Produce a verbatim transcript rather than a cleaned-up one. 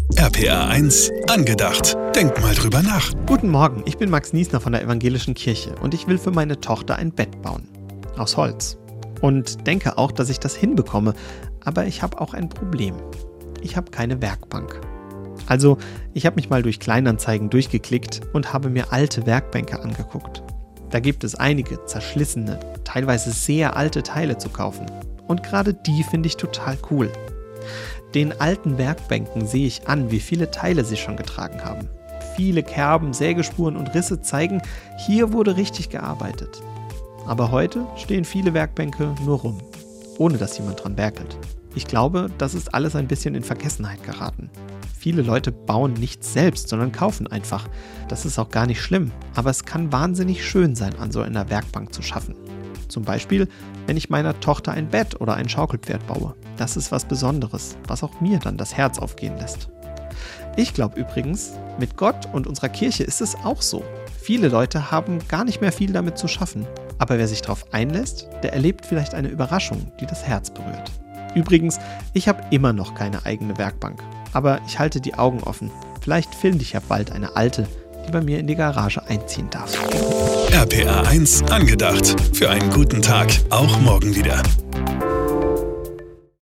R P R eins angedacht. Denk mal drüber nach. Guten Morgen, ich bin Max Niesner von der Evangelischen Kirche und ich will für meine Tochter ein Bett bauen. Aus Holz. Und denke auch, dass ich das hinbekomme. Aber ich habe auch ein Problem. Ich habe keine Werkbank. Also, ich habe mich mal durch Kleinanzeigen durchgeklickt und habe mir alte Werkbänke angeguckt. Da gibt es einige zerschlissene, teilweise sehr alte Teile zu kaufen. Und gerade die finde ich total cool. Den alten Werkbänken sehe ich an, wie viele Teile sie schon getragen haben. Viele Kerben, Sägespuren und Risse zeigen, hier wurde richtig gearbeitet. Aber heute stehen viele Werkbänke nur rum, ohne dass jemand dran werkelt. Ich glaube, das ist alles ein bisschen in Vergessenheit geraten. Viele Leute bauen nichts selbst, sondern kaufen einfach. Das ist auch gar nicht schlimm, aber es kann wahnsinnig schön sein, an so einer Werkbank zu schaffen. Zum Beispiel, wenn ich meiner Tochter ein Bett oder ein Schaukelpferd baue. Das ist was Besonderes, was auch mir dann das Herz aufgehen lässt. Ich glaube übrigens, mit Gott und unserer Kirche ist es auch so. Viele Leute haben gar nicht mehr viel damit zu schaffen. Aber wer sich darauf einlässt, der erlebt vielleicht eine Überraschung, die das Herz berührt. Übrigens, ich habe immer noch keine eigene Werkbank. Aber ich halte die Augen offen. Vielleicht finde ich ja bald eine alte, die bei mir in die Garage einziehen darf. R P R eins angedacht. Für einen guten Tag, auch morgen wieder.